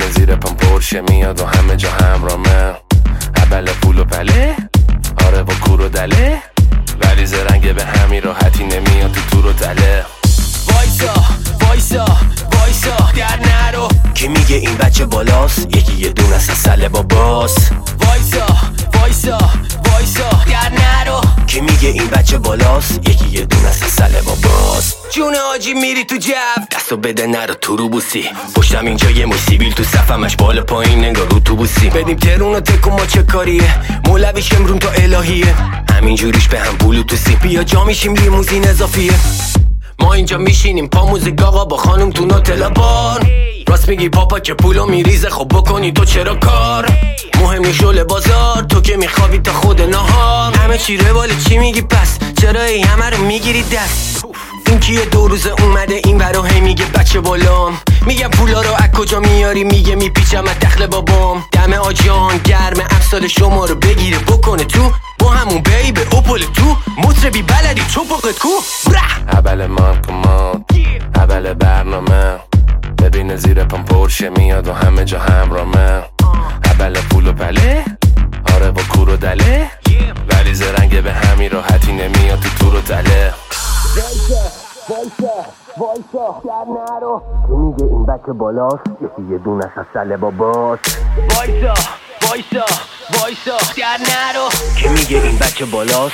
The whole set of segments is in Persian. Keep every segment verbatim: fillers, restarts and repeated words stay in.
ببینه زیر پام پرشه میاد و همه جا همرامه. اول پول و پله، آره با کور و دله، ولی زرنگ به همین راحتی نمیاد تو تور و تله. وایسا وایسا وایسا در نرو، کی میگه این بچه بالاست؟ یکی یه دونه از سله باباست. وایسا وایسا وایسا در نرو، کی میگه این بچه بالاست؟ یکی یه دونه از سله باباست. جون آجی میری تو جو، دستو بده نرو تو رو بوسی، پشتم اینجا یه موش سیبیل تو صفمش بالا پایین انگار رو تو بوسی. بدیم ترون و تکو ما چه کاریه، مولویش امرون تا الهیه، همین جوریش به هم بلوتوسی. بیا جا میشیم لیموزین اضافیه، ما اینجا میشینیم پا موزیک آقا با خانم تو نوتلا بار. راست میگی پاپا که پولو میریزه، خب بکنی تو چرا کار؟ مهم نیست شل بازار، تو که میخوابی تا خود نهار. همه چی رواله چی میگی پس؟ چرا ای همه رو میگیری دست؟ این کیه دو روزه اومده این برا هی میگه بچه بالام. میگم پولا رو از کجا میاری؟ میگه میپیچم از دخل بابام. دم آجان گرم امسال شما رو بگیره بکنه تو، با همون بری به اوپل تو، مطربی بلدی چوبقت کو. اول مارکومات، اول برنامه، ببینه زیر پام پرشه میاد و همه جا همرامه. اول پول و پله، آره با کور و دله، ولی زرنگ به همین راحتی نمیاد تو تور و تله. وایسا وایسا وایسا در نرو، کی میگه این بچه بالاست؟ یکی یه دونه از سله باباست. وایسا وایسا وایسا در نرو، کی میگه این بچه بالاست؟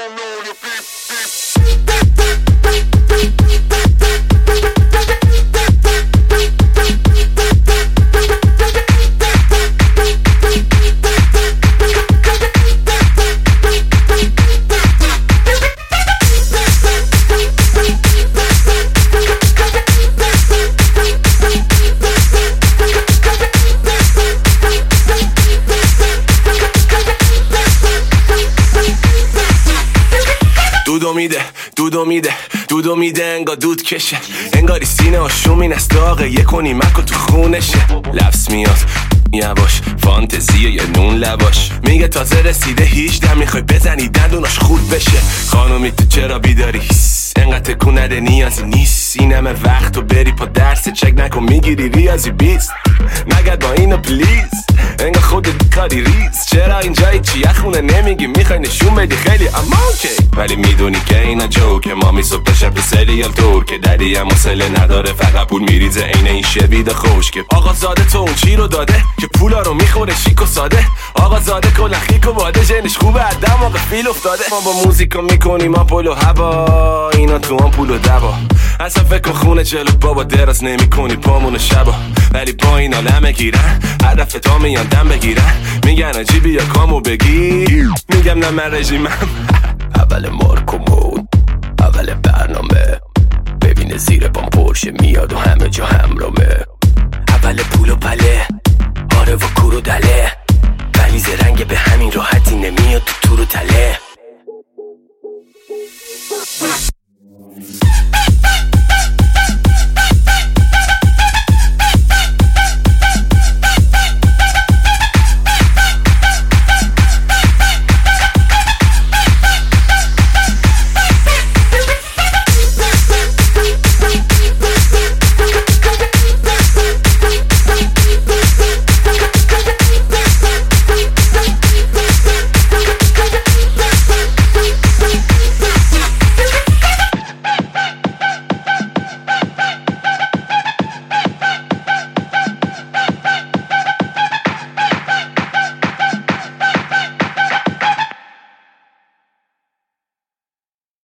دودو میده دودو میده دودو میده انگار دود کشه، انگاری سینه آشومین از داغه یه کنی مکو تو خونشه. لفظ میاد یواش فانتزیه یه نون لواش، میگه تازه رسیده هیچده میخوای بزنی دندوناش خورد بشه. خانومی تو چرا بیداری؟ انقدر تکون نده نیازی نیست، این همه وقت تو بری پا درس چک نکن میگیری ریاضی بیست. نگرد با اینو پلیز، انگار خودت کاری ریز. چرا اینجایی چیه خونه نمیگی؟ میخوای نشون بدی خیلی اما اوکی، ولی میدونی که اینا جوکه. مامی صبح تا شب تو سریال ترکه، ددی هم حوصله نداره فقط پول میریزه عین این شوید خوشگه. آقا زاده تو اون چی رو داده که پولا رو میخوره شیک و ساده؟ آقا زاده کلا خیک و واده، جنش خوبه عدم آقا فیل افتاده. ما با موزیکا میکنیم آپول و هوا، اینا تو هم پول و دوا. اصلا فکر کن خونه جلو بابا دراز نمی کنی پامون شبا، ولی با این آلمه گیرن هدف تا میان دم بگیرن. میگن عجیبی یا کامو بگیر، میگم نه من رژیمم. اول مارکومون، اول برنامه، ببینه زیر پام پرشه میاد و همه جا همرامه.